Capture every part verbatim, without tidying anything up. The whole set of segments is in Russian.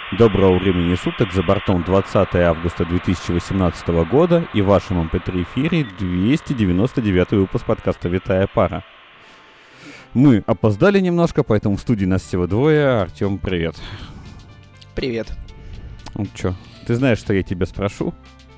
Доброго времени суток, за бортом двадцатое августа две тысячи восемнадцатого года и в вашем эм пэ три эфире двести девяносто девятый выпуск подкаста «Витая пара». Мы опоздали немножко, поэтому в студии нас всего двое. Артём, привет. Привет. Ну чё, ты знаешь, что я тебя спрошу?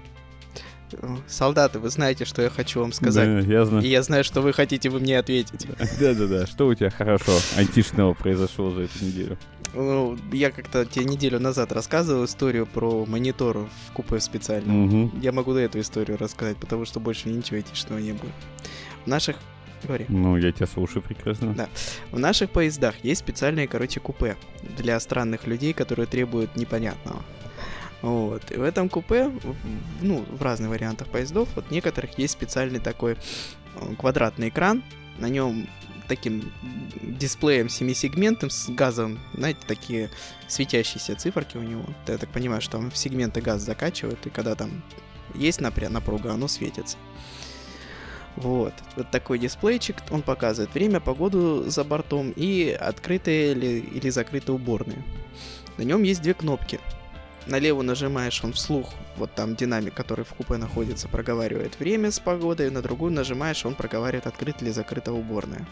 Солдаты, вы знаете, что я хочу вам сказать. Да, я знаю. И я знаю, что вы хотите вы мне ответить. Да-да-да, что у тебя хорошо айтишного произошло за эту неделю? Ну, я как-то тебе неделю назад рассказывал историю про монитор в купе специально. Угу. Я могу эту историю рассказать, потому что больше ничего айтишного не было. В наших... Говори. Ну, я тебя слушаю прекрасно. Да. В наших поездах есть специальные, короче, купе для странных людей, которые требуют непонятного. Вот. И в этом купе, ну, в разных вариантах поездов, вот некоторых есть специальный такой квадратный экран, на нем таким дисплеем семисегментным с газом, знаете, такие светящиеся циферки у него. Я так понимаю, что там в сегменты газ закачивают, и когда там есть напряга, оно светится. Вот. Вот такой дисплейчик, он показывает время, погоду за бортом и открытые или, или закрытые уборные. На нем есть две кнопки. Налево нажимаешь, он вслух, вот там динамик, который в купе находится, проговаривает время с погодой, на другую нажимаешь, он проговаривает, открыта или закрыта уборная.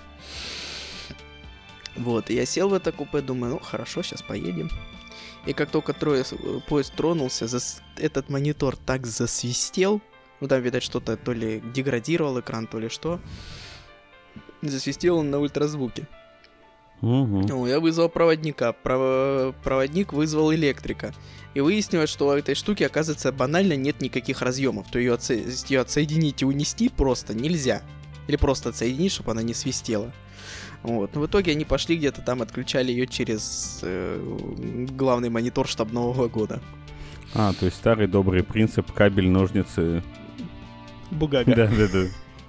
Вот, и я сел в это купе, думаю, ну хорошо, сейчас поедем. И как только трое, поезд тронулся, зас... этот монитор так засвистел, ну там, видать, что-то то ли деградировал экран, то ли что. Засвистел он на ультразвуке. Угу. Ну, я вызвал проводника, Пров... проводник вызвал электрика. И выяснилось, что у этой штуки, оказывается, банально нет никаких разъемов. То ее, отсо... ее отсоединить и унести просто нельзя. Или просто отсоединить, чтобы она не свистела. Вот. Но в итоге они пошли где-то там, отключали ее через э, главный монитор штабного вагона. А, то есть старый добрый принцип кабель, ножницы. Бугага. Да-да-да.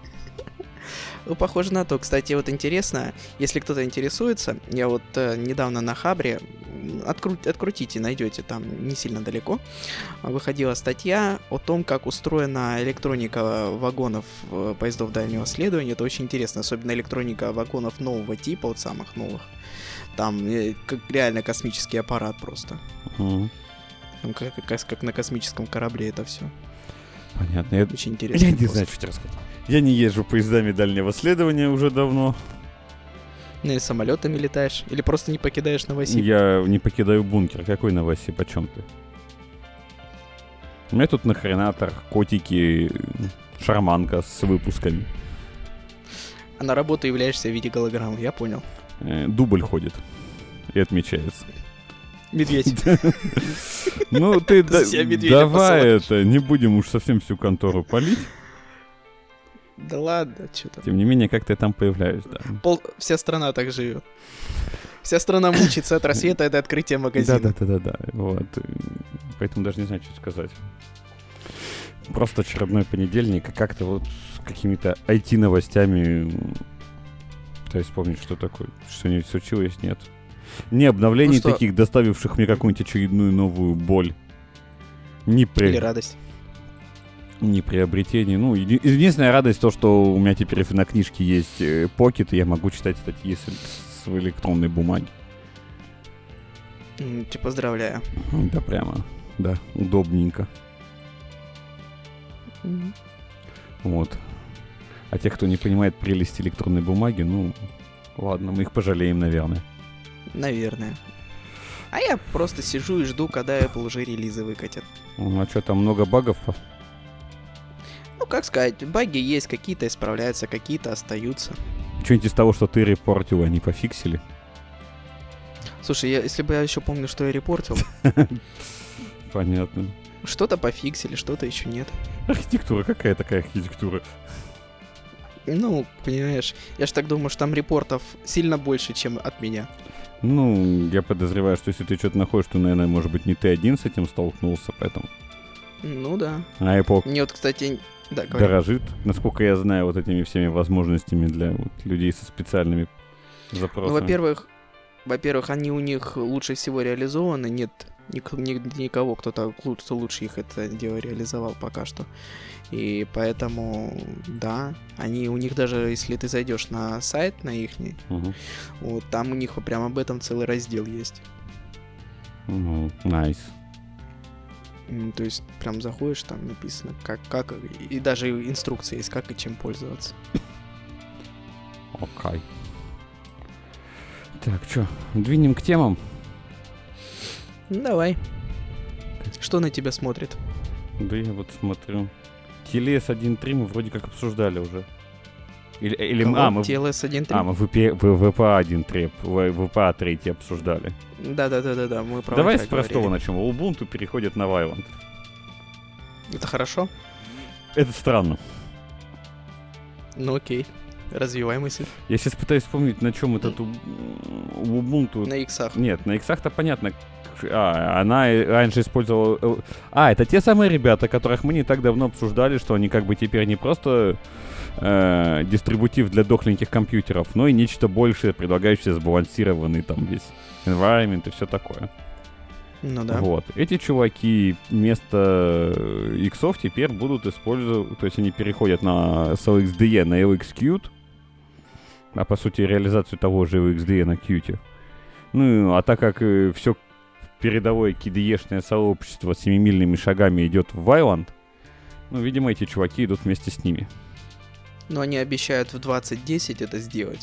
Ну, похоже на то. Кстати, вот интересно, если кто-то интересуется, я вот э, недавно на Хабре, откру... открутите, найдете там не сильно далеко, выходила статья о том, как устроена электроника вагонов э, поездов дальнего следования. Это очень интересно, особенно электроника вагонов нового типа, вот самых новых. Там э, как реально космический аппарат просто. Угу. Там, как, как, как на космическом корабле это все. Понятно. Я... Очень интересно. Я не просто. знаю, что тебе рассказать. Я не езжу поездами дальнего следования уже давно. Ну и самолетами летаешь? Или просто не покидаешь Новосиб? Я не покидаю бункер. Какой Новосиб? О чем ты? У меня тут нахренатор, котики, шарманка с выпусками. А на работу являешься в виде голограммы, я понял. Э, дубль ходит и отмечается. Медведь. Ну ты Себя медведя давай посылаешь. это, не будем уж совсем всю контору палить. Да ладно, что там. Тем не менее, как ты там появляюсь, да. Пол... Вся страна так живет. Вся страна мучится от рассвета до открытия магазина. Да-да-да-да-да. Вот. Поэтому даже не знаю, что сказать. Просто очередной понедельник, и как-то вот с какими-то ай ти-новостями пытаюсь вспомнить, что такое. Что-нибудь случилось, нет. Ни обновлений Ну что? таких, доставивших мне какую-нибудь очередную новую боль. Ни при... Или радость. Ни приобретений. Ну, еди- единственная радость то, что у меня теперь на книжке есть э, покет, и я могу читать статьи с, с в электронной бумаге. М, Тебя поздравляю. Да, прямо, да, удобненько. Мгм. Вот. А тех, кто не понимает прелести электронной бумаги, ну, ладно, мы их пожалеем, наверное. Наверное. А я просто сижу и жду, когда Apple уже релизы выкатят. Ну, а что, там много багов? Ну, как сказать, баги есть, какие-то исправляются, какие-то остаются. Что-нибудь из того, что ты репортил, они пофиксили? Слушай, я, если бы я еще помню, что я репортил, Понятно. что-то пофиксили, что-то еще нет. Архитектура, какая такая архитектура? Ну, понимаешь, я ж так думаю, что там репортов сильно больше, чем от меня. Ну, я подозреваю, что если ты что-то находишь, то, наверное, может быть, не ты один с этим столкнулся, поэтому... Ну да. А Apple Мне вот, кстати, да, говори. дорожит, насколько я знаю, вот этими всеми возможностями для вот, людей со специальными запросами. Ну, во-первых, во-первых, они у них лучше всего реализованы, нет ник- ни- никого, кто-то лучше, кто лучше их это дело реализовал пока что. И поэтому, да, они у них даже, если ты зайдешь на сайт на ихний, Угу. вот там у них прям об этом целый раздел есть. Ну, найс. М, То есть прям заходишь, там написано, как, как, и даже инструкция есть, как и чем пользоваться. Окей. Так, что, двинем к темам? Ну, давай. Что на тебя смотрит? Да я вот смотрю. ти эл эс один точка три мы вроде как обсуждали уже. Или, или Кого? а, мы, ти эл эс один точка три? а, мы ви пи ви пи один точка три, ви пи эй три обсуждали. Да-да-да-да, мы про Давай это с простого говорили. начнем. Ubuntu переходит на Wayland. Это хорошо? Это странно. Ну окей. Развивай мысль. Я сейчас пытаюсь вспомнить, на чем этот у- Ubuntu... На иксах. Нет, на иксах-то понятно. А, она и раньше использовала... эл- А, это те самые ребята, которых мы не так давно обсуждали, что они как бы теперь не просто э, дистрибутив для дохленьких компьютеров, но и нечто большее, предлагающее сбалансированный там весь environment и все такое. Ну да. Вот. Эти чуваки вместо э, иксов теперь будут использовать... То есть они переходят на эс эл икс ди и, на эл икс Qt, а по сути реализацию того же эл икс ди и на Qt. Ну, а так как все передовое кей ди и-шное сообщество семимильными шагами идет в Wayland, ну, видимо, эти чуваки идут вместе с ними. Но они обещают в двадцать десять это сделать.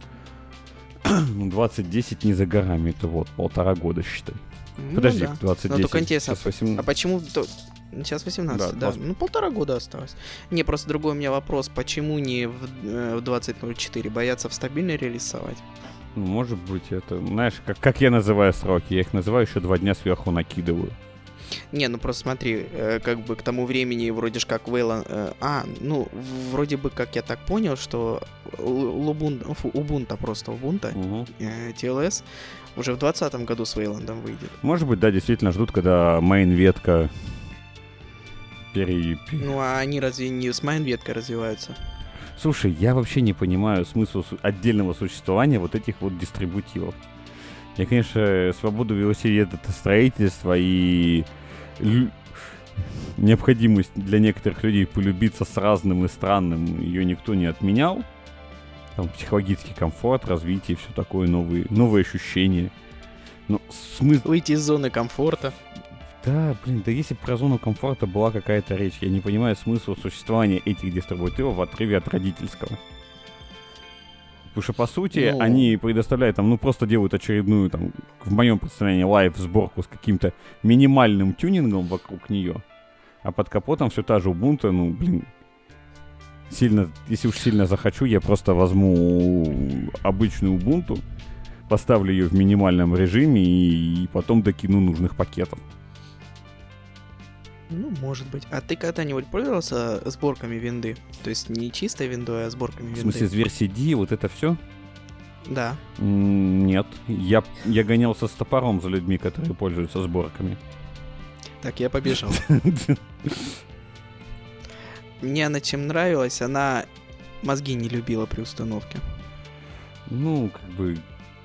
Ну, двадцать десять не за горами, это вот полтора года, считай. Ну Подожди, да. двадцать Но десять, только интересно, сейчас восемнадцать. А почему... то- Сейчас восемнадцать, Да, да. двадцать. Ну, полтора года осталось. Не, просто другой у меня вопрос. Почему не в, э, в двадцать ноль четыре? Боятся в стабильный реализовать? Ну, может быть, это... Знаешь, как, как я называю сроки? Я их называю еще два дня сверху накидываю. Не, ну просто смотри, э, как бы к тому времени вроде ж как Wayland... э, а, ну, в- вроде бы как я так понял, что у Ubuntu, фу, Ubuntu просто Ubuntu, Угу. э, ти эл эс уже в двадцатом году с Wayland выйдет. Может быть, да, действительно ждут, когда мейн-ветка пере... пере- Ну, а они разве не с майн-веткой развиваются? Слушай, я вообще не понимаю смысла су- отдельного существования вот этих вот дистрибутивов. Я, конечно, свободу велосипедостроительства и лю- необходимость для некоторых людей полюбиться с разным и странным, ее никто не отменял. Там психологический комфорт, развитие, все такое, новые, новые ощущения. Но смысл... Выйти из зоны комфорта. Да, блин, да если бы про зону комфорта была какая-то речь, я не понимаю смысла существования этих дистрибутивов в отрыве от родительского. Потому что, по сути, Ну. они предоставляют там, ну, просто делают очередную, там, в моем представлении, лайв-сборку с каким-то минимальным тюнингом вокруг нее. А под капотом все та же Ubuntu, ну, блин, сильно, если уж сильно захочу, я просто возьму обычную Ubuntu, поставлю ее в минимальном режиме и, и потом докину нужных пакетов. Ну, может быть. А ты когда-нибудь пользовался сборками винды? То есть не чистой виндой, а сборками В винды? смысле, с версии D, вот это все? Да. Нет. Я, я гонялся с топором за людьми, которые пользуются сборками. Так, я побежал. Мне она чем нравилась, она мозги не любила при установке. Ну, как бы...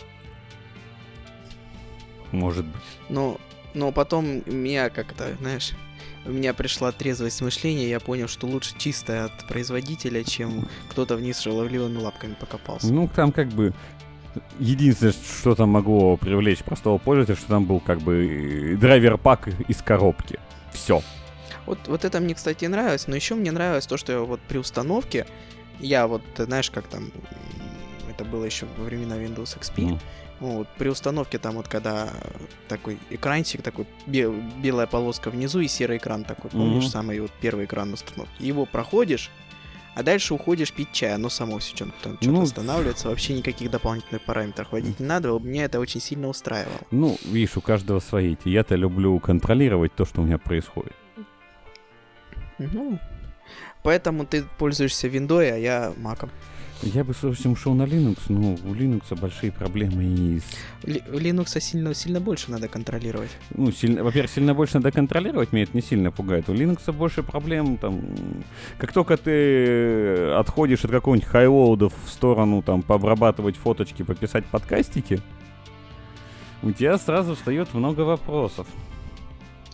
Может быть. Но, но потом меня как-то, знаешь, у меня пришла трезвость мышления, я понял, что лучше чистое от производителя, чем кто-то вниз шаловливыми лапками покопался. Ну, там как бы... Единственное, что там могло привлечь простого пользователя, что там был как бы драйвер-пак из коробки. Все. Вот, вот это мне, кстати, нравилось, но еще мне нравилось то, что вот при установке, я вот, знаешь, как там, м, это было еще во времена Windows икс пи, ну, вот, при установке там вот когда такой экранчик, такой бе- белая полоска внизу и серый экран такой, помнишь, Мгм. самый вот первый экран установки, его проходишь, а дальше уходишь пить чай, оно само все там что-то Ну, останавливается, вообще никаких дополнительных параметров вводить не надо, меня это очень сильно устраивало. Ну, видишь, у каждого свои эти. Я-то люблю контролировать то, что у меня происходит. Ну, поэтому ты пользуешься виндой, а я маком. Я бы, собственно, ушел на Linux, но у Linux большие проблемы и с... Ли- Linux сильно, сильно больше надо контролировать. Ну, сильно, во-первых, сильно больше надо контролировать, меня это не сильно пугает. У Linux больше проблем, там, как только ты отходишь от какого-нибудь хайлоуда в сторону, там, пообрабатывать фоточки, пописать подкастики, у тебя сразу встает много вопросов.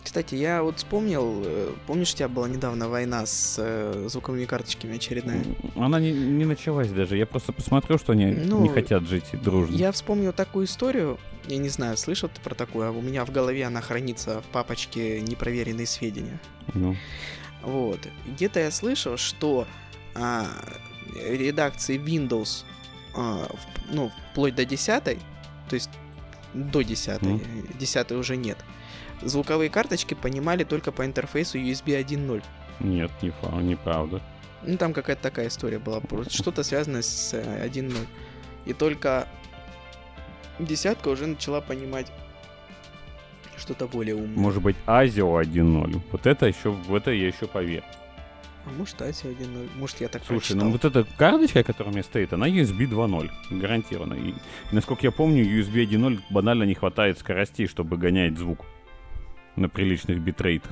Кстати, я вот вспомнил, э, помнишь, у тебя была недавно война с э, звуковыми карточками очередная? Она не, не началась даже. Я просто посмотрел, что они Ну, не хотят жить дружно. Я вспомнил такую историю, я не знаю, слышал ты про такую, а у меня в голове она хранится в папочке «Непроверенные сведения». Ну. Вот. Где-то я слышал, что а, редакции Windows, а, в, ну, вплоть до десятой, то есть до десятой, Mm. десятой уже нет, звуковые карточки понимали только по интерфейсу ю эс би один ноль. Нет, не фа, неправда. Ну, там какая-то такая история была, просто что-то связанное с э, один ноль. И только десятка уже начала понимать что-то более умное. Может быть, Азио один ноль. Вот это еще, в это я еще поверю. А может, Азия один ноль, может, я так Слушай, прочитал. ну вот эта карточка, которая у меня стоит, она ю эс би два ноль, гарантированно. И, насколько я помню, ю эс би один ноль банально не хватает скоростей, чтобы гонять звук на приличных битрейтах.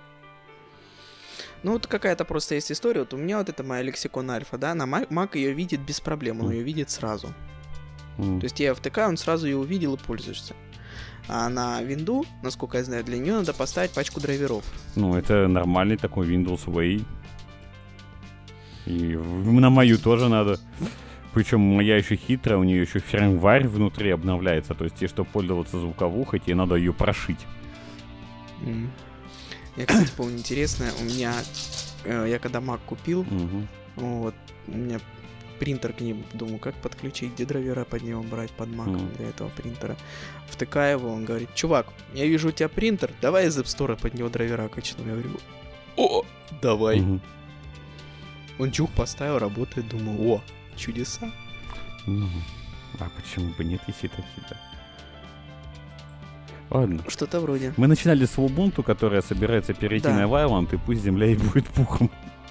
Ну, вот какая-то просто есть история. Вот у меня вот это моя лексикон альфа, да, на Mac, Mac ее видит без проблем, он Mm. ее видит сразу. Mm. То есть я втыкаю, он сразу ее увидел и пользуешься. А на винду, насколько я знаю, для нее надо поставить пачку драйверов. Ну, это нормальный такой Windows Way. И в- на мою тоже надо. Причем моя еще хитрая, у нее еще фирмварь внутри обновляется. То есть, тебе, чтобы пользоваться звуковухой, тебе надо ее прошить. Mm. Я, кстати, помню, интересное, у меня, э, я когда Mac купил, Мгм. вот, у меня принтер к ним, думаю, как подключить, где драйвера под него брать, под Mac Мгм. для этого принтера. Втыкаю его, он говорит, чувак, я вижу у тебя принтер, давай из App Store под него драйвера качну. Я говорю, о, давай. Мгм. Он чух поставил, работает, думаю, о, чудеса. Ну, а почему бы нет, если такие-то? Ладно. Что-то вроде. Мы начинали с Ubuntu, которая собирается перейти Да. на Вайланд, и пусть земля и будет пухом.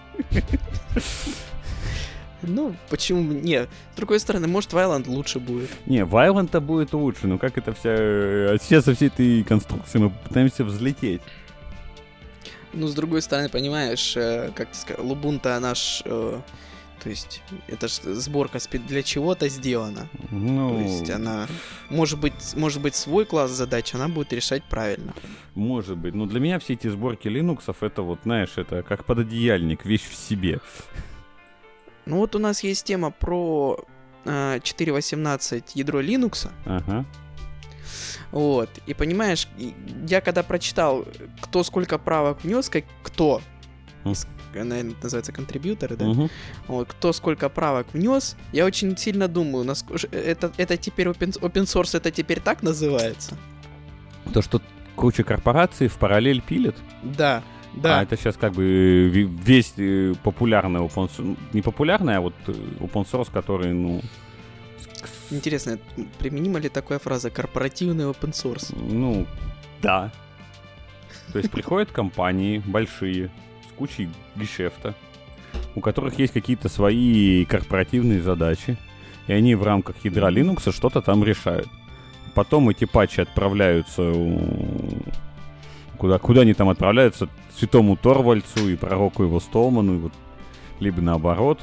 Ну, почему бы- не? С другой стороны, может, Вайланд лучше будет. Не, Вайланд-то будет лучше, но как это вся... э, Сейчас со всей этой конструкцией мы пытаемся взлететь. Ну, с другой стороны, понимаешь, э, как ты сказал, Лубунта наш... э, то есть, это ж сборка спе- для чего-то сделана. Ну, То есть, она... Может быть, может быть, свой класс задач она будет решать правильно. может быть. Но для меня все эти сборки линуксов, это вот, знаешь, это как пододеяльник, вещь в себе. Ну, вот у нас есть тема про э, четыре восемнадцать ядро Linux. Ага. Вот. И понимаешь, и я когда прочитал, кто сколько правок внес, как кто, Мгм. из- наверное, это называется контрибьюторы, да? Мгм. Вот, кто сколько правок внес, я очень сильно думаю, насколько ж- это, это теперь open, open source, это теперь так называется? То, что куча корпораций в параллель пилит. Да, да. А это сейчас как бы э, ви- весь э, популярный open source, не популярный, а вот э, open source, который, ну, с- с- Интересно, применима ли такая фраза корпоративный open source? ну, да. То есть приходят компании большие с кучей гешефта, у которых есть какие-то свои корпоративные задачи, и они в рамках ядра Linux что-то там решают. Потом эти патчи отправляются у- куда, куда они там отправляются, святому Торвальцу и пророку его Столману, и вот, либо наоборот.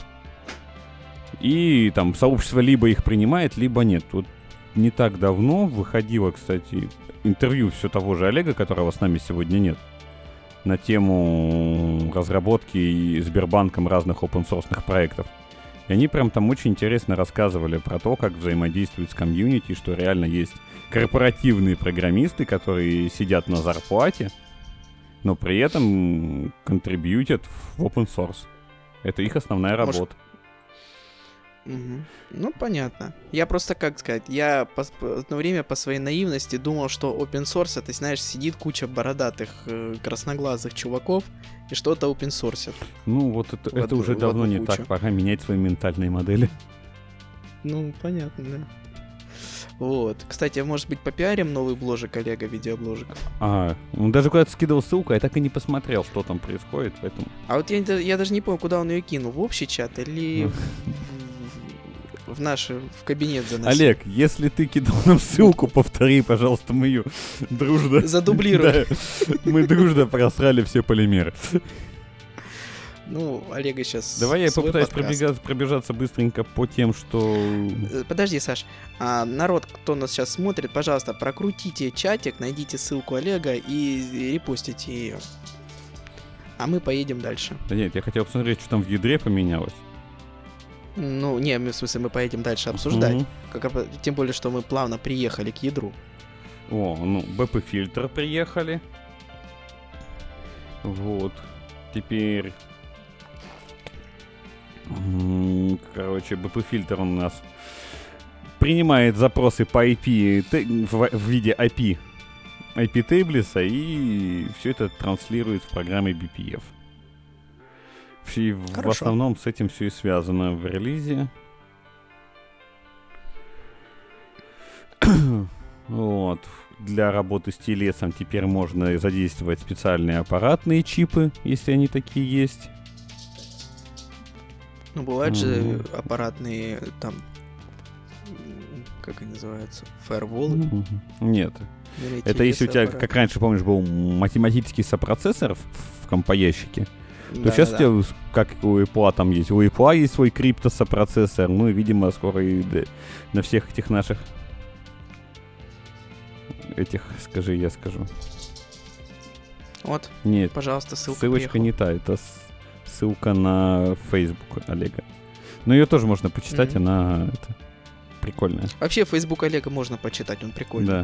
И там сообщество либо их принимает, либо нет. Вот не так давно выходило, кстати, интервью все того же Олега, которого с нами сегодня нет, на тему разработки и Сбербанком разных open-source проектов. И они прям там очень интересно рассказывали про то, как взаимодействуют с комьюнити, что реально есть корпоративные программисты, которые сидят на зарплате, но при этом контрибьютят в open source. Это их основная Может, работа. Мгм. Ну, понятно. Я просто, как сказать, я пос- по- одно время по своей наивности думал, что open source, это, знаешь, сидит куча бородатых, э, красноглазых чуваков и что-то open source. Ну, вот это, В это одну- уже в давно одну не кучу. так. Пора менять свои ментальные модели. Ну, понятно, да. Вот. Кстати, а может быть, попиарим новый бложик Олега, видеобложик? А, он даже куда-то скидывал ссылку, а я так и не посмотрел, что там происходит, поэтому... А вот я, я даже не помню, куда он ее кинул. В общий чат или Ну. в, в наш в кабинет заносил? Олег, если ты кидал нам ссылку, повтори, пожалуйста, мы ее дружно... Задублируй. Да, мы дружно просрали все полимеры. Ну, Олега сейчас... Давай я свой попытаюсь подкаст. пробега- пробежаться быстренько по тем, что... Э, Подожди, Саш. А, народ, кто нас сейчас смотрит, пожалуйста, прокрутите чатик, найдите ссылку Олега и репостите ее. А мы поедем дальше. Да нет, я хотел посмотреть, что там в ядре поменялось. Ну, не, в смысле, мы поедем дальше обсуждать. Мгм. Как, об- тем более, что мы плавно приехали к ядру. О, ну, би пи-фильтр приехали. Вот. Теперь... м, Короче, би пи-фильтр у нас принимает запросы по ай пи те- в, в виде ай пи, ай пи-тейблиса и все это транслирует в программе би пи эф. И в Хорошо. основном с этим все и связано в релизе. Вот. Для работы с телесом теперь можно задействовать специальные аппаратные чипы, если они такие есть. Ну, бывают же Мгм. аппаратные, там, м, как они называются, фаерволы. Мгм. Нет. Или Это если у тебя, телес-аппарат. как раньше, помнишь, был математический сопроцессор в, в компоящике, то Да, сейчас да, у тебя, с- как у Apple там есть, у Apple есть свой криптосопроцессор, ну и, видимо, скоро и д- на всех этих наших этих, скажи, я скажу. Вот, Нет, пожалуйста, ссылка ссылочка приехала. не та, это с- ссылка на Facebook Олега. Но ее тоже можно почитать, Мгм. она это, прикольная. Вообще, Facebook Олега можно почитать, он прикольный. Да.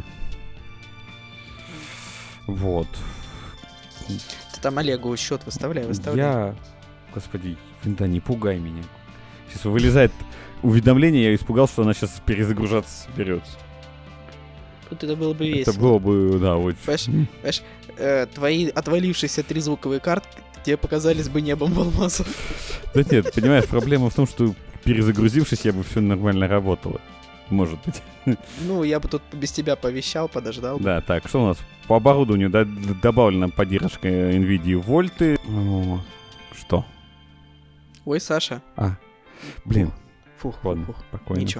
Вот. Ты там Олегу счет выставляй, выставляй. Я... Господи, да не пугай меня. Сейчас вылезает уведомление, я испугался, что она сейчас перезагружаться соберется. Вот это было бы весело. Это было бы, да, очень... Понимаешь, э, твои отвалившиеся трезвуковые карты тебе показались бы небом в алмазах. Да нет, понимаешь, проблема в том, что перезагрузившись, я бы все нормально работало. Может быть. Ну, я бы тут без тебя повещал, подождал бы. Да, так, что у нас? По оборудованию да, добавлена поддержка NVIDIA вольты. О, что? Ой, Саша. А, блин, Фух, ладно, фух, фух. спокойно. Ничего.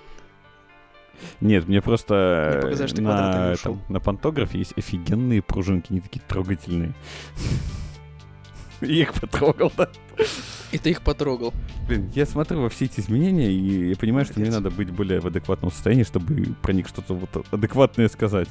Нет, мне просто Мне показалось, что ты на, квадратами этом, ушел. на пантографе есть офигенные пружинки, они такие трогательные. Я их потрогал, да? И ты их потрогал. Блин, я смотрю во все эти изменения, и я понимаю, что мне Молодец. надо быть более в адекватном состоянии, чтобы про них что-то вот адекватное сказать.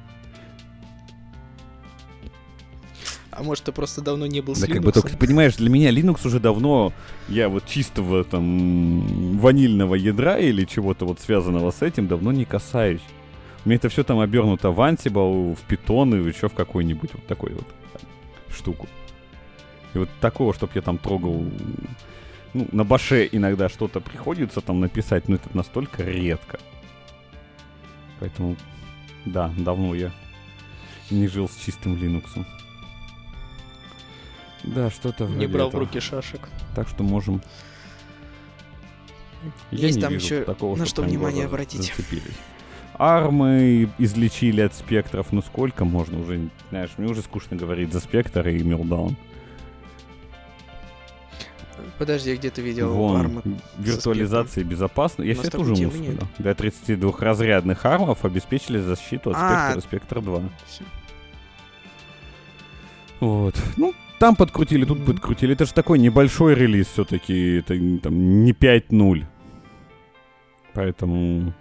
А может, ты просто давно не был с Да как бы Linux? только, ты понимаешь, для меня Linux уже давно, я вот чистого там ванильного ядра или чего-то вот связанного с этим давно не касаюсь. У меня это все там обернуто в Ansible, в Python и еще в какой-нибудь вот такой вот штуку. И вот такого, чтобы я там трогал, ну, на баше иногда что-то приходится там написать, но это настолько редко. Поэтому, да, давно я не жил с чистым Linux. Да, что-то Не вроде брал в этого. руки шашек. Так что можем. Я Есть не там вижу еще такого, на чтоб что прям внимание глаза обратить. зацепились. Армы излечили от спектров. Ну сколько можно уже, знаешь, мне уже скучно говорить за спектр и мелдаун. Подожди, где ты видел Вон, армы? виртуализация и безопасность. Я У нас себе тоже такой мусор. темы нет. Да. Для тридцатидвухразрядных армов обеспечили защиту от А. спектра спектр два. Всё. Вот. Ну, там подкрутили, тут Мгм. подкрутили. Это же такой небольшой релиз все-таки. Это там не пять ноль. Поэтому,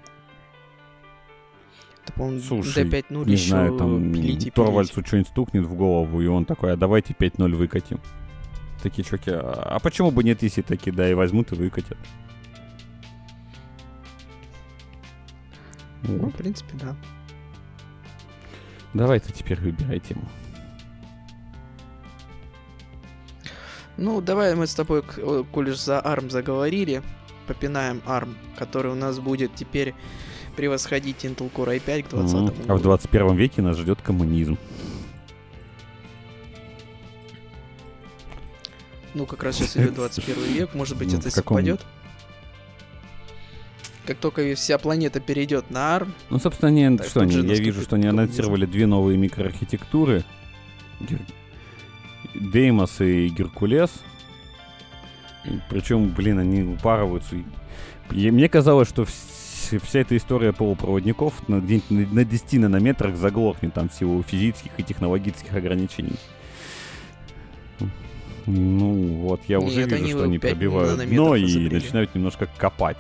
Это, по-моему, Слушай, ди пять ноль не еще знаю, там пилить и пилить. Торвальдсу что-нибудь стукнет в голову, и он такой, а давайте пять ноль выкатим. Такие чуваки, а, а почему бы нет, если такие, да, и возьмут и выкатят. Ну, Вот. в принципе, да. Давай ты теперь выбирай тему. Ну, давай мы с тобой, к- о, коль уж за арм заговорили, попинаем арм, который у нас будет теперь превосходить Intel Core ай пять к двадцатому Мгм. А в году. двадцать первом веке нас ждет коммунизм. Ну, как раз сейчас идет двадцать первый век, может быть, Ну, это в каком- совпадет. Как только вся планета перейдет на арм, Ну, собственно, они, Так, что тут они, же я наступит вижу, что они коммунизм. анонсировали две новые микроархитектуры. Гер- Деймос и Геркулес. Причем, блин, они упарываются. И- и мне казалось, что вс- вся эта история полупроводников на, где-нибудь на, на десяти нанометрах заглохнет там в силу физических и технологических ограничений. Ну, вот я Нет, уже вижу, они что они пять пробивают нанометров дно и изобрели. начинают немножко копать.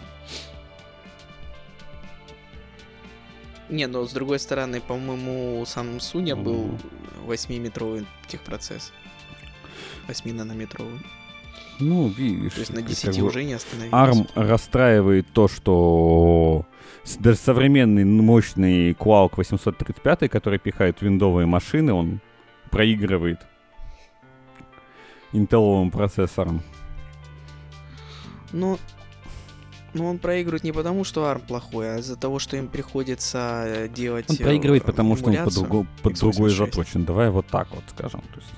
Не, но с другой стороны, по-моему, у Samsung Ну. был восьмиметровый техпроцесс. восьминанометровый. Ну, видишь, То есть на как десяти бы уже не остановились. арм расстраивает то, что с- даже современный мощный Qualcomm восемьсот тридцать пять, который пихает в виндовые машины, он проигрывает интеловым процессором. Ну, ну, он проигрывает не потому, что арм плохой, а из-за того, что им приходится э, делать Он э, проигрывает, потому что он под, эмуляцию друго- под икс другой восемьдесят шесть. заточен. Давай вот так вот скажем. То есть.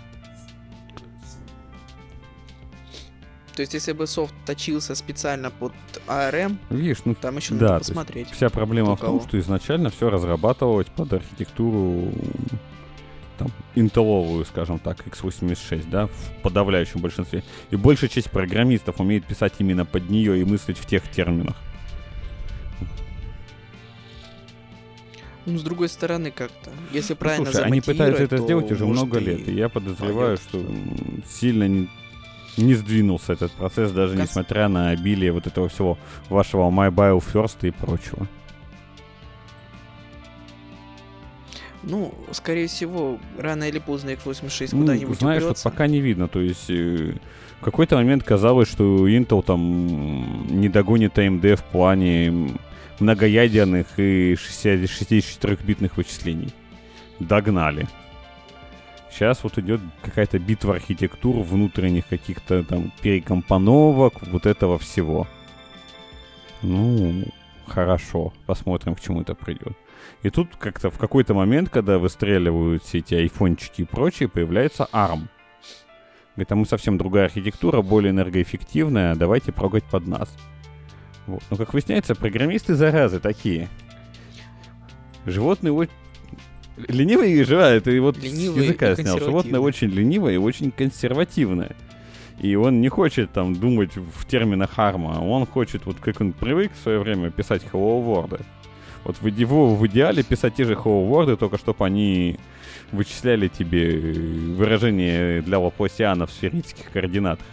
То есть, если бы софт точился специально под эй ар эм, Видишь, ну там еще да, надо то есть посмотреть. вся проблема у в том, кого. что изначально все разрабатывалось под архитектуру там, интеловую, скажем так, икс восемьдесят шесть, да, в подавляющем большинстве. И большая часть программистов умеет писать именно под нее и мыслить в тех терминах. Ну, с другой стороны, как-то. Если Ну, правильно слушай, они пытаются это то, сделать уже может, много и лет, и я подозреваю, пойдёт, что что- м, сильно не, не сдвинулся этот процесс, даже Кас- несмотря на обилие вот этого всего вашего Mobile First и прочего. Ну, скорее всего, рано или поздно икс восемьдесят шесть Ну, куда-нибудь знаешь, вот упрётся. пока не видно, то есть э, в какой-то момент казалось, что Intel там м, не догонит эй эм ди в плане м, многоядерных и шестидесятичетырёхбитных вычислений. Догнали. Сейчас вот идет какая-то битва архитектур, внутренних каких-то там перекомпоновок, вот этого всего. Ну, хорошо, посмотрим, к чему это придет. И тут как-то в какой-то момент, когда выстреливают все эти айфончики и прочее, появляется арм. Говорит, а мы совсем другая архитектура, более энергоэффективная, давайте прогать под нас. Вот. Но, как выясняется, программисты заразы такие. Животные очень... Ленивые и живая, это и вот с Ленивые языка и я снял. Животное консервативные. очень ленивое и очень консервативное. И он не хочет там думать в терминах арма. Он хочет, вот как он привык в свое время писать hello world. Вот в, его в идеале писать те же hello world, только чтобы они вычисляли тебе выражение для лапласиана в сферических координатах.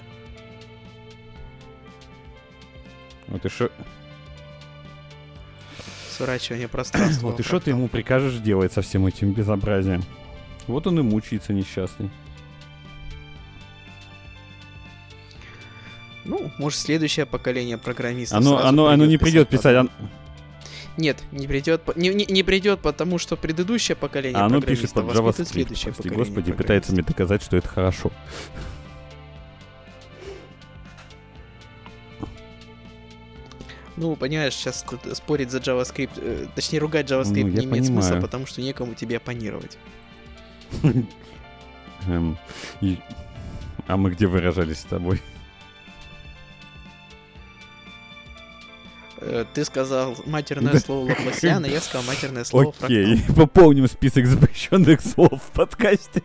Вот и шо... Сворачивание пространства. Вот и что ты ему прикажешь делать со всем этим безобразием? Вот он и мучается несчастный. Ну, может, следующее поколение программистов. Оно, сразу оно, оно не придёт придет писать, под- оно, Нет, не придет, по- не, не, не придет, потому что предыдущее поколение а оно пишет программистов под воспитывает JavaScript. следующее Прости, поколение господи, пытается мне программистов. доказать, что это хорошо. Ну, понимаешь, сейчас тут спорить за JavaScript, э, точнее, ругать JavaScript Ну, я не имеет смысла, понимаю. потому что некому тебе оппонировать. Эм, и- А мы где выражались с тобой? Э, Ты сказал матерное Да. слово Лапласиана, я сказал матерное слово Окей, фрактал. пополним список запрещенных слов в подкасте.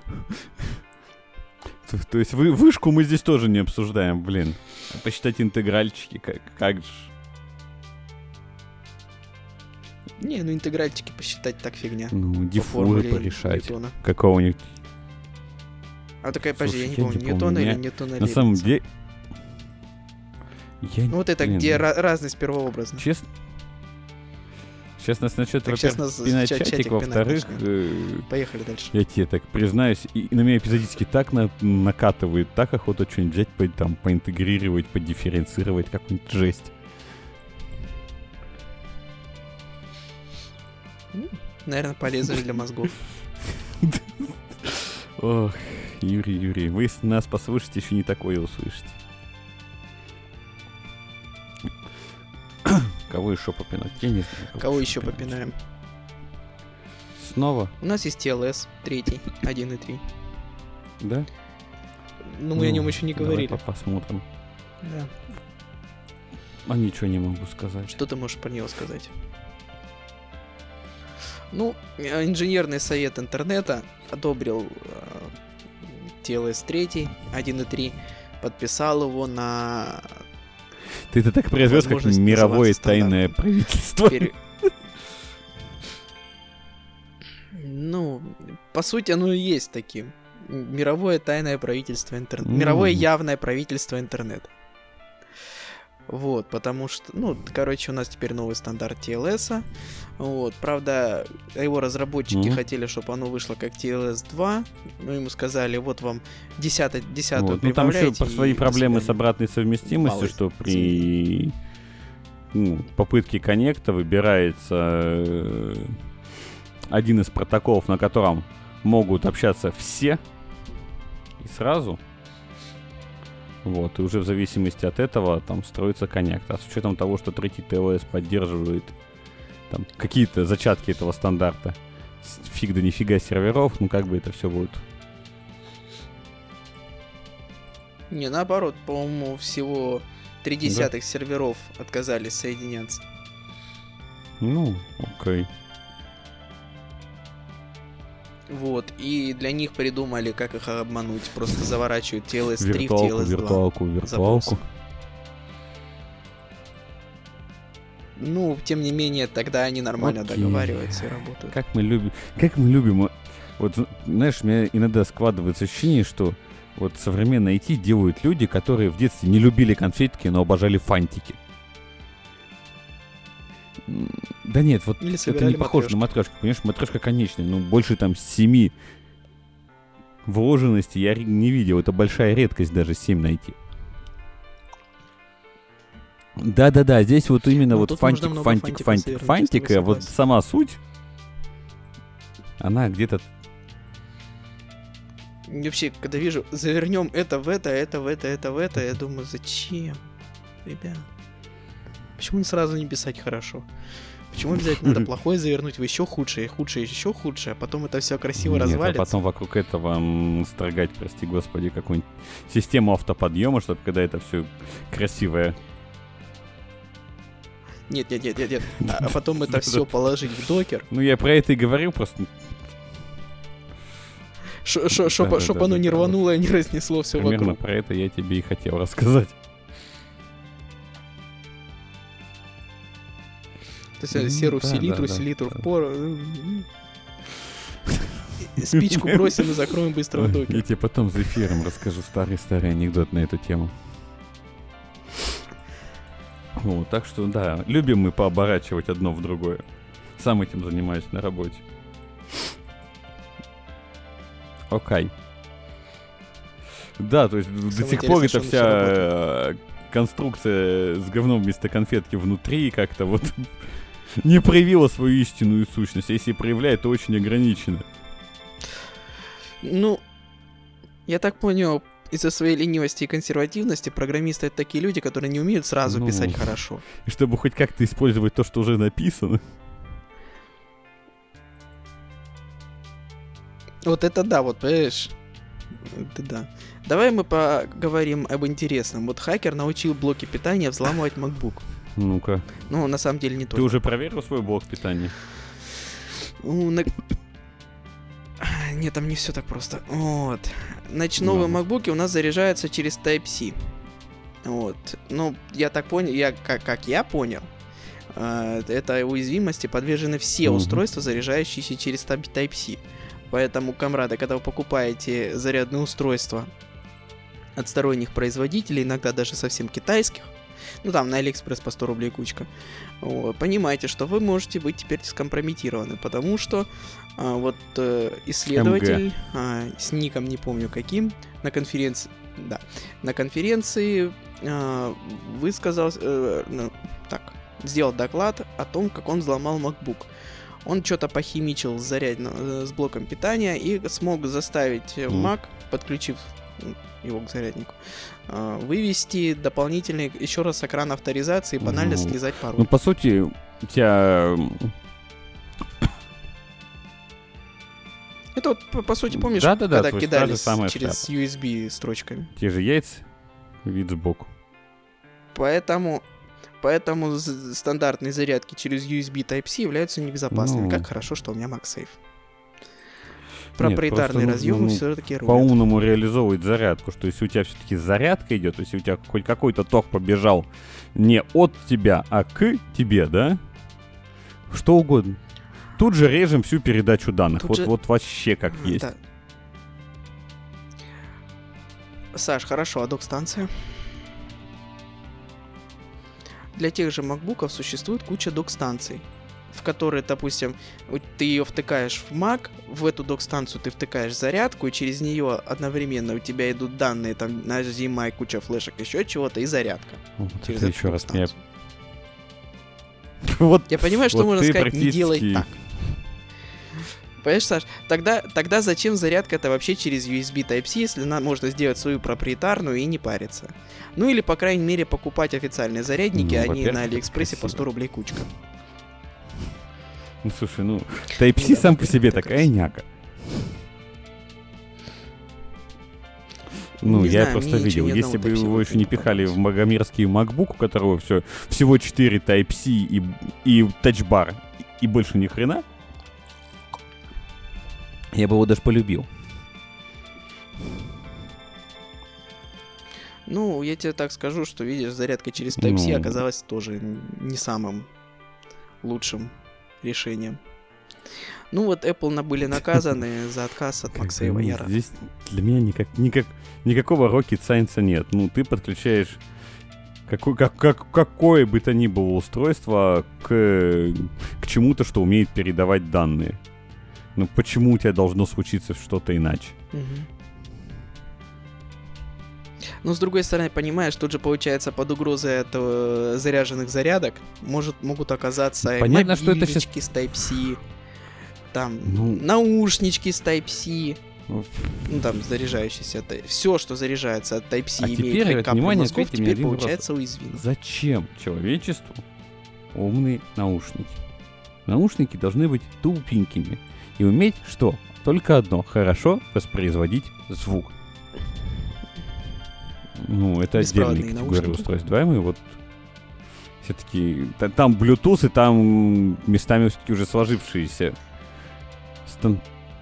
То, то есть вы, вышку мы здесь тоже не обсуждаем, блин. А посчитать интегральчики, как, как же. Не, ну интегральчики посчитать так фигня. Ну, По диффуры формуле порешать. Ньютона. Какого-нибудь. А такая, подожди, я Слушай, не я помню, не помню, Ньютона у меня или Ньютона На самом Лейбница? деле... Я, Ну вот это, блин, где ну, ра- разность первообразна. Честно... Сейчас нас начнет, Так, щас во-первых, нас пинать чат- чатик, чатик пинать во-вторых, начнёт. э, Поехали дальше. я тебе так признаюсь, и, и на меня эпизодически так на- накатывает, так охота что-нибудь взять, по, там, поинтегрировать, подифференцировать, какую-нибудь жесть. Наверное, полезно для мозгов. Ох, Юрий, Юрий, вы с- нас послушаете, еще не такое услышите. Кого еще попинать? Я не знаю. Кого еще попинать. попинаем? Снова? У нас есть ти эл эс, третий, один и три. Да? Ну, мы о нем еще не давай говорили. по- посмотрим. Да. А ничего не могу сказать. Что ты можешь про него сказать? Ну, э, инженерный совет интернета одобрил э, ти эл эс три, один и три, подписал его на... Ты это так произвез, как возможность мировое называться тайное правительство. пере- Ну, по сути, оно и есть таким. Мировое тайное правительство интернета. Mm. Мировое явное правительство интернета. Вот, потому что, ну, короче, у нас теперь новый стандарт ти эл эс. Вот, правда, его разработчики mm-hmm. хотели, чтобы оно вышло как ти эл эс два. Ну, ему сказали, вот вам десятую вот. Ну, там еще про свои проблемы с обратной совместимостью, малость. Что при ну, попытке коннекта выбирается один из протоколов, на котором могут общаться все и сразу. Вот, и уже в зависимости от этого там строится коннект. А с учетом того, что третий ти эл эс поддерживает там какие-то зачатки этого стандарта, фиг да нифига серверов, ну как бы это все будет. Не, наоборот, по-моему, всего три десятых да? серверов отказались соединяться. Ну, окей. Вот, и для них придумали, как их обмануть. Просто заворачивают ти эл эс три виртуалку, в ти эл эс два. Виртуалку, виртуалку, виртуалку. Ну, тем не менее, тогда они нормально Окей. договариваются и работают. Как мы любим, как мы любим. Вот, знаешь, у меня иногда складывается ощущение, что вот современные ай ти делают люди, которые в детстве не любили конфетки, но обожали фантики. Да нет, вот Или это не похоже матрешки. на матрешку. Понимаешь, матрешка конечная, ну больше там семи вложенностей я не видел. Это большая редкость даже семь найти. Да-да-да, здесь вот именно ну, вот фантик, фантик, фантик, фантик, а вот сама суть, она где-то... И вообще, когда вижу, завернем это в это, это в это, это в это, я думаю, зачем, ребят? Почему сразу не писать хорошо? Почему обязательно надо плохое завернуть в еще худшее, худшее, еще худшее, а потом это все красиво Нет, развалится? А потом вокруг этого строгать, прости господи, какую-нибудь систему автоподъема, чтобы когда это все красивое... Нет, нет, нет, нет, нет. А потом это все положить в докер. Ну, я про это и говорил, просто... Чтоб оно не рвануло и не разнесло все вокруг. Примерно про это я тебе и хотел рассказать. То есть серу в селитру, селитру в пору. Спичку бросим и закроем быстро в докер. Я тебе потом за эфиром расскажу старый-старый анекдот на эту тему. Вот, так что, да, любим мы пооборачивать одно в другое. Сам этим занимаюсь на работе. Окей. Да, то есть Самое до сих пор эта вся конструкция с говном вместо конфетки внутри как-то вот не проявила свою истинную сущность. Если проявляет, то очень ограниченно. Ну, я так понял, из-за своей ленивости и консервативности программисты — это такие люди, которые не умеют сразу ну, писать хорошо. И чтобы хоть как-то использовать то, что уже написано. Вот это да, вот, понимаешь? Это да. Давай мы поговорим об интересном. Вот хакер научил блоки питания взламывать MacBook. Ну-ка. Ну, на самом деле не то. Ты уже проверил свой блок питания? Ну, на... Нет, там не все так просто. Вот. Значит, новые no. MacBook'и у нас заряжаются через Type-C. Вот. Ну, я так понял, я, как, как я понял, э, этой уязвимости подвержены все mm-hmm. устройства, заряжающиеся через Type-C. Поэтому, комрады, когда вы покупаете зарядное устройство от сторонних производителей, иногда даже совсем китайских, ну там на Алиэкспресс по сто рублей кучка, вот, понимаете, что вы можете быть теперь скомпрометированы, потому что а, вот э, исследователь а, с ником не помню каким на конференции, да, на конференции а, высказал, э, ну, так, сделал доклад о том, как он взломал MacBook. Он что-то похимичил с, заряд... с блоком питания и смог заставить mm. Mac, подключив его к заряднику, вывести дополнительный еще раз экран авторизации и банально mm. слезать пароль. Ну, по сути, у тебя... Это вот, по, по сути, помнишь, да, да, да, когда кидались через шляпа. ю эс би строчками? Те же яйца, вид сбоку. Поэтому... Поэтому стандартные зарядки через ю эс би Type-C являются небезопасными. Ну... Как хорошо, что у меня MagSafe. Проприетарные Нет, разъемы ну, все-таки рулят. По-умному реализовывать зарядку, что если у тебя все-таки зарядка идет, то есть у тебя хоть какой-то ток побежал не от тебя, а к тебе, да? Что угодно. Тут же режем всю передачу данных. Вот, же... вот вообще как есть. Да. Саш, хорошо, а док-станция? Для тех же макбуков существует куча док-станций, в которые, допустим, ты ее втыкаешь в Mac, в эту док-станцию ты втыкаешь зарядку, и через нее одновременно у тебя идут данные, там, на эйч ди эм ай, куча флешек, еще чего-то, и зарядка. Вот через это эту еще раз меня... док-станцию. Вот, Я понимаю, что вот можно ты сказать, не делай практически- так. Понимаешь, Саш, тогда, тогда зачем зарядка это вообще через ю эс би Type-C, если нам можно сделать свою проприетарную и не париться? Ну или, по крайней мере, покупать официальные зарядники, Ну, а не во-первых, на это Алиэкспрессе по красиво. сто рублей кучка. Ну, слушай, ну, Type-C Ну да, сам по это себе красиво. такая няка. Ну, Не я знаю, просто мне видел, ничего ни если одного бы Type-C его вот еще не не пихали в понравилось. магомерский MacBook, у которого все, всего четыре Type-C и, и Touch-Bar, и больше ни хрена, я бы его даже полюбил. Ну, я тебе так скажу, что, видишь, зарядка через Type-C Ну. оказалась тоже не самым лучшим решением. Ну вот Apple на- были наказаны за отказ от Как бы, MagSafe, ну, я рад. здесь для меня никак, никак, никакого rocket science нет. Ну, ты подключаешь какой, как, как, какое бы то ни было устройство к, к чему-то, что умеет передавать данные. Ну, почему у тебя должно случиться что-то иначе? Мгм. Но с другой стороны, понимаешь, тут же получается под угрозой этого заряженных зарядок может, могут оказаться и Понятно, что это щас- мобильнички с Type-C, там Ну. наушнички с Type-C, Ну, ну там заряжающиеся, все, что заряжается от Type-C, А имеет теперь, хоть вот, каплю внимание, мозгов, ответьте мне теперь один вопрос. получается уязвимо. Зачем человечеству умные наушники? Наушники должны быть тупенькими и уметь что? Только одно — хорошо воспроизводить звук. Ну, это отдельная Беспроводные категория наушники. устройств. Давай мы вот все-таки... Там Bluetooth, и там местами все-таки уже сложившиеся стан-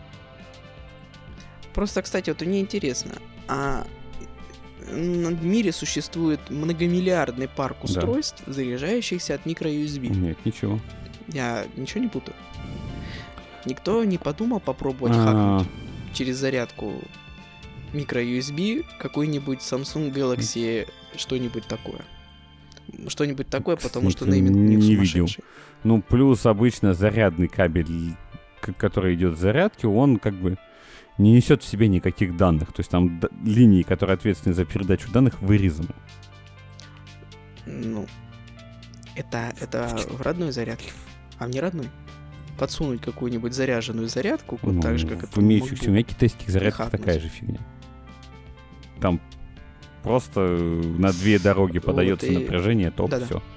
Просто, кстати, вот мне интересно, а в мире существует многомиллиардный парк Да. устройств, заряжающихся от микро-ю эс би. Нет, ничего. Я ничего не путаю. Никто не подумал попробовать А, хакнуть через зарядку микро-ю эс би какой-нибудь Samsung Galaxy, что-нибудь такое. Что-нибудь такое, потому что Кстати, нейминг у них не видел. сумасшедший. Ну, плюс обычно зарядный кабель, к- который идет в зарядке, он как бы не несет в себе никаких данных. То есть там д- линии, которые ответственны за передачу данных, вырезаны. Ну, это, это в родной зарядке, а в неродной. Подсунуть какую-нибудь заряженную зарядку, вот Ну, так же, как это в имеющихся у меня китайских зарядках хакнуть. такая же фигня. Там просто на две дороги Вот, подается и- напряжение, топ, Да-да. все.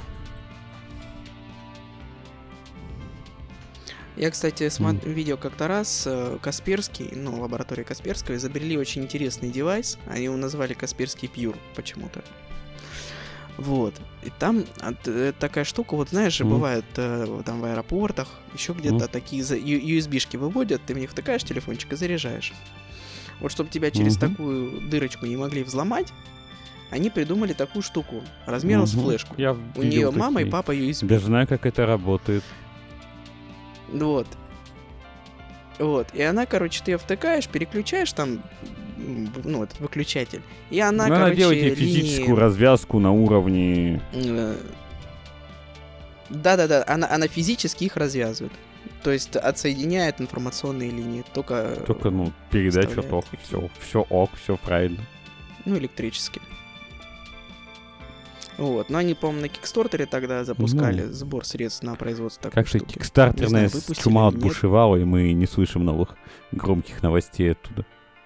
Я, кстати, смо- видел как-то раз э, Касперский, ну, лаборатория Касперского, изобрели очень интересный девайс. Они его назвали Касперский Pure почему-то. Вот. И там от- э, такая штука, вот знаешь же, Мгм. бывает э, там в аэропортах, еще где-то Мгм. такие за- ю- ю эс би-шки выводят, ты в них втыкаешь телефончик и заряжаешь. Вот чтобы тебя через Мгм. такую дырочку не могли взломать, они придумали такую штуку размером с Мгм. флешку. Я У видел нее мама и такие. папа ю эс би. Даже знаю, как это работает. Вот. Вот. И она, короче, ты ее втыкаешь, переключаешь там, м, ну, этот выключатель. И она, Ну, она короче, делает тебе линии- физическую развязку на уровне... э, Да-да-да, она, она физически их развязывает. То есть отсоединяет информационные линии, только, Только, ну, передача вставляет ток, такие. все, все ок, все правильно. ну, электрические. Вот. Но они, по-моему, на Кикстартере тогда запускали Ну. сбор средств на производство такой Как-то штуки. Не кикстартерная знаю, с- выпустили чума или нет. отбушевала, и мы не слышим новых громких новостей оттуда.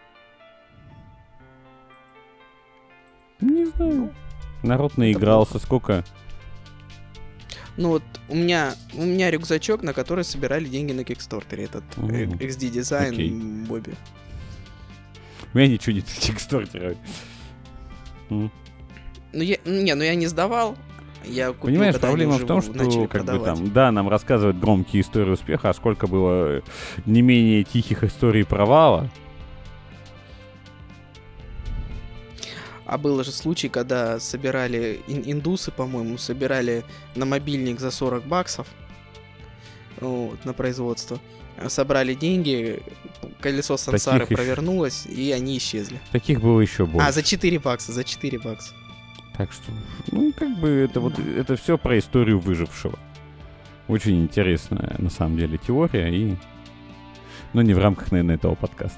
Не знаю. Народ наигрался, сколько... Ну вот у меня у меня рюкзачок, на который собирали деньги на Кикстартере, этот э, Мгм. икс ди дизайн Окей. Бобби. У меня ничего нет кикстартера. М. Ну я не, ну я не сдавал. Я купил, Понимаешь, когда они проблема уже в том, начали что как бы продавать. там, да, нам рассказывают громкие истории успеха, а сколько было не менее тихих историй провала. А был же случай, когда собирали ин- индусы, по-моему, собирали на мобильник за сорок баксов вот, на производство. Собрали деньги, колесо сансары Таких еще- провернулось, и они исчезли. Таких было еще больше. А, за четыре бакса, за четыре бакса. Так что, ну, как бы это вот, это все про историю выжившего. Очень интересная, на самом деле, теория, и... но не в рамках, наверное, этого подкаста.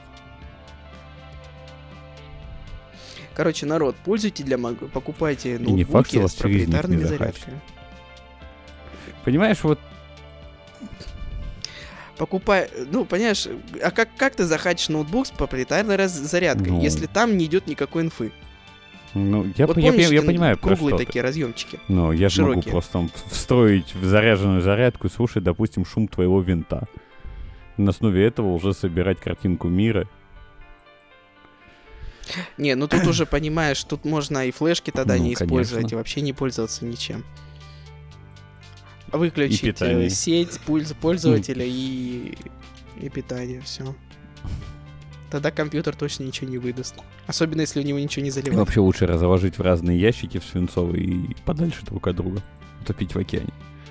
Короче, народ, пользуйте для маг... покупайте не факт, что ноутбуки вас с через них не проприетарными захачат. зарядками. Понимаешь, вот Покупай, ну, понимаешь, а как, как ты захачешь ноутбук с проприетарной раз- зарядкой, Ну. если там не идет никакой инфы? ну, я, Вот по- я, помнишь, я ты понимаю, про круглые что ты. такие разъемчики. Но я же могу широкие. просто там встроить в заряженную зарядку и слушать, допустим, шум твоего винта. На основе этого уже собирать картинку мира. Не, ну тут уже понимаешь, тут можно и флешки тогда Ну, не использовать, конечно. и вообще не пользоваться ничем. Выключить И питание. э, сеть пульс- пользователя и, и питание, все. Тогда компьютер точно ничего не выдаст. Особенно, если у него ничего не И заливать. вообще лучше разложить в разные ящики в свинцовые и подальше друг от друга. Утопить в океане.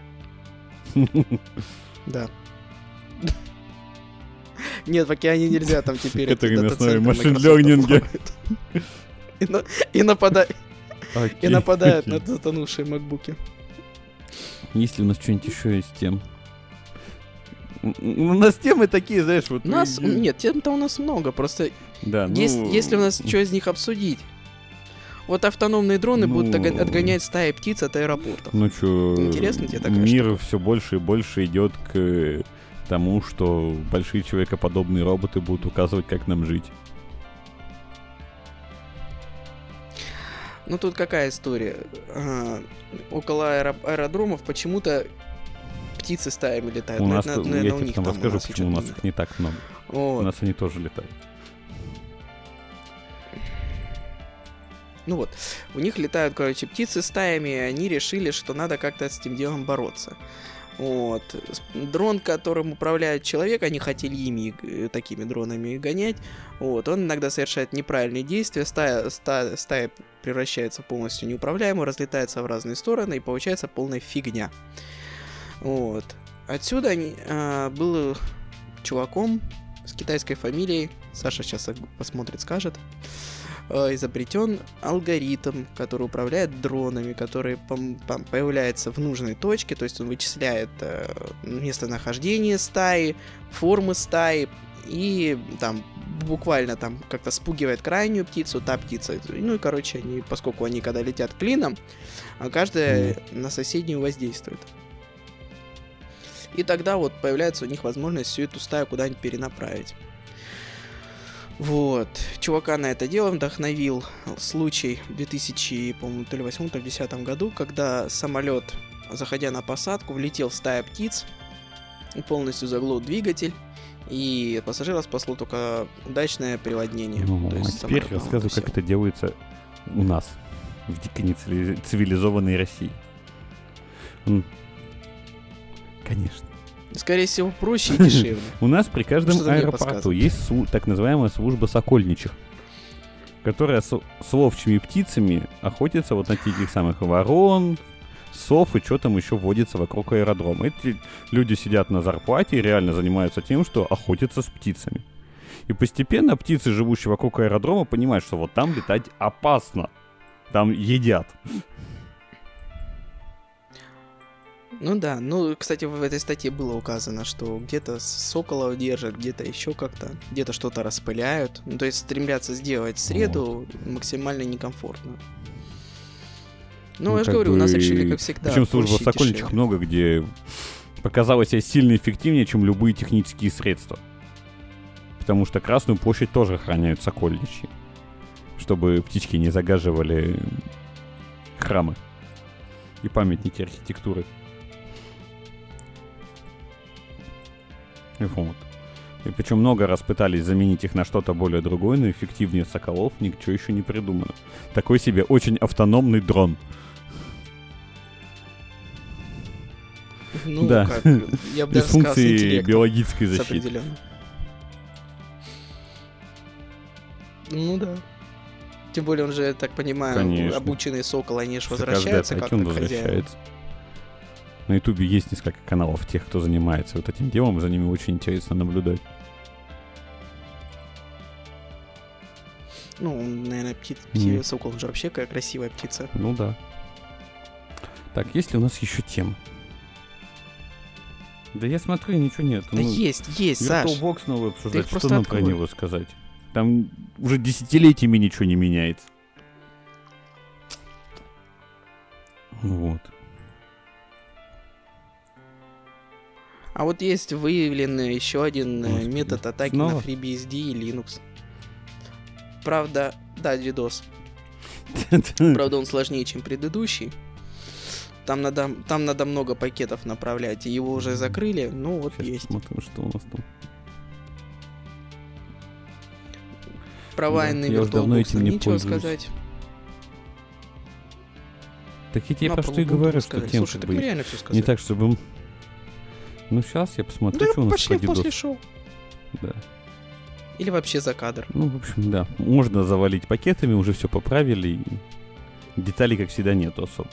Да. Нет, в океане нельзя, там теперь... эти Который на основе дата-центры машин-лернинга. Microsoft плавают. И на- И напада- и Окей, нападают окей. на затонувшие макбуки. Есть ли у нас что-нибудь еще из тем? М, м, У нас темы такие, знаешь, вот... У нас... ну, Нет, тем-то у нас много, просто Да, ну... Есть, если у нас что из них обсудить? Вот автономные дроны Ну, будут ого- отгонять стаи птиц от аэропортов. Ну чё, Интересно тебе такая мир все больше и больше идет к тому, что большие человекоподобные роботы будут указывать, как нам жить. Ну тут какая история? А, около аэро- аэродромов почему-то птицы стаями летают. У Ну, нас, это, тут- наверное, я у тебе них потом там, расскажу, нас почему у нас что-то их не так много. не- Вот. У нас они тоже летают. Ну вот, у них летают, короче, птицы стаями, и они решили, что надо как-то с этим делом бороться. Вот. С- Дрон, которым управляет человек, они хотели ими, э, такими дронами гонять. Вот. Он иногда совершает неправильные действия, стая, ста- стая превращается в полностью неуправляемую, разлетается в разные стороны, и получается полная фигня. Вот. Отсюда они, а, был чуваком с китайской фамилией, Саша сейчас посмотрит, скажет, изобретен алгоритм, который управляет дронами, который пом- пом- появляется в нужной точке, то есть он вычисляет э, местонахождение стаи, формы стаи и там буквально там как-то спугивает крайнюю птицу, та птица. Ну и короче, они, поскольку они когда летят клином, а каждая на соседнюю воздействует. И тогда вот появляется у них возможность всю эту стаю куда-нибудь перенаправить. Вот. Чувака на это дело вдохновил случай в две тысячи, по-моему, то ли восьмом, то ли десятом году, когда самолет, заходя на посадку, влетел в стаю птиц, и полностью заглох двигатель, и пассажира спасло только удачное приводнение. Ну, То а есть теперь самолет рассказываю, как сел. это делается у нас, в дико нецивилизованной России. М. Конечно. Скорее всего, проще и дешевле. У нас при каждом Что-то мне аэропорту подсказывает. есть су- так называемая служба сокольничих, которая с, с ловчими птицами охотится вот на этих самых ворон, сов и что там еще водится вокруг аэродрома. Эти люди сидят на зарплате и реально занимаются тем, что охотятся с птицами. И постепенно птицы, живущие вокруг аэродрома, понимают, что вот там летать опасно. Там едят. Ну да, ну, кстати, в этой статье было указано, что где-то соколов держат, где-то еще как-то, где-то что-то распыляют. Ну, то есть стремятся сделать среду максимально некомфортную. Ну, Ну, я же как говорю, у нас бы, решили, как всегда, Причем служба проще и сокольничих дешевле. много где показала себя сильно эффективнее, чем любые технические средства. Потому что Красную площадь тоже охраняют сокольничьи, чтобы птички не загаживали храмы и памятники архитектуры. И вот. И причем много раз пытались заменить их на что-то более другое, но эффективнее соколов ничего еще не придумано. Такой себе очень автономный дрон. Ну, Да. как, я бы Без даже сказал, с функции интеллектом, биологической с защиты. определенным. Ну да. Тем более он же, я так понимаю, Конечно. обученные соколы, они же Что каждый возвращаются как, атаки он как хозяева. возвращается. На Ютубе есть несколько каналов тех, кто занимается вот этим делом, и за ними очень интересно наблюдать. Ну, наверное, пти... Mm. сокол же вообще какая красивая птица. Ну да. Так, есть ли у нас еще тем? Да я смотрю, ничего нет. Да ну, есть, есть, Саш. VirtualBox новый обсуждать, просто что нам про открой. него сказать? Там уже десятилетиями ничего не меняется. Вот. А вот есть выявлен еще один Господи. метод атаки Снова? на FreeBSD и Linux. Правда, да, DDoS. Правда, он сложнее, чем предыдущий. Там надо, там надо много пакетов направлять, и его уже закрыли, ну вот Сейчас есть. посмотрим, что у нас там. Про Да, вайны я уже давно VirtualBox этим не нечего пользуюсь. сказать. Так я тебе Ну, а про что и Ubuntu говорю, что сказать. тем Слушай, как так бы мы реально все сказали. не так, чтобы... Ну, сейчас я посмотрю, Да что у нас пошли по после DDoS. шоу. Да. Или вообще за кадр. Ну, в общем, да. Можно завалить пакетами, уже все поправили. И деталей, как всегда, нету особо.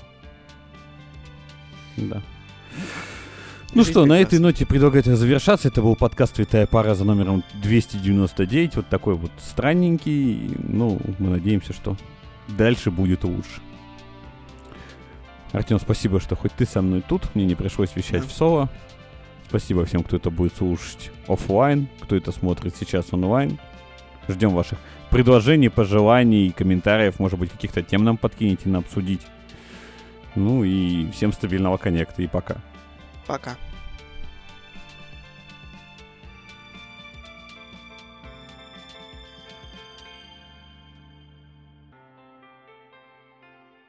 Да. Ну Жизнь что, на прекрасна. этой ноте предлагаю завершаться. Это был подкаст «Святая пара» за номером двести девяносто девять. Вот такой вот странненький. Ну, мы надеемся, что дальше будет лучше. Артем, спасибо, что хоть ты со мной тут. Мне не пришлось вещать Да. в соло. Спасибо всем, кто это будет слушать офлайн, кто это смотрит сейчас онлайн. Ждем ваших предложений, пожеланий, комментариев. Может быть, каких-то тем нам подкинете на обсудить. Ну и всем стабильного коннекта. И пока. Пока.